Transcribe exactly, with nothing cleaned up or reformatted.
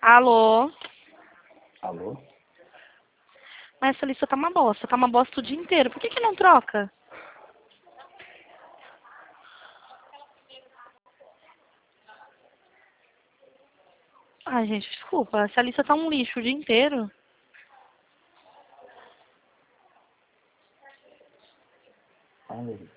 Alô? Alô? Mas essa lista tá uma bosta. Tá uma bosta o dia inteiro. Por que que não troca? Ai, gente, desculpa. Essa lista tá um lixo o dia inteiro. Ai,